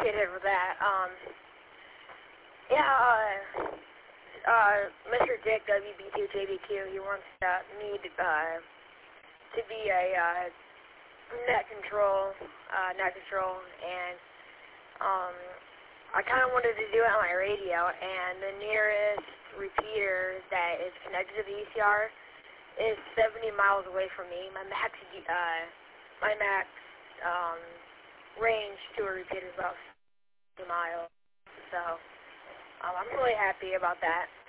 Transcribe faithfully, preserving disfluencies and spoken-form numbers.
appreciative of that. Um, yeah, uh, uh, Mister Dick W B two J B Q, he wants uh, me to, uh, to be a uh, net control, uh, net control, and um, I kind of wanted to do it on my radio, and the nearest repeater that is connected to the E C R is seventy miles away from me. My max, uh, my max um, range to a repeater is about fifty miles, so um, I'm really happy about that.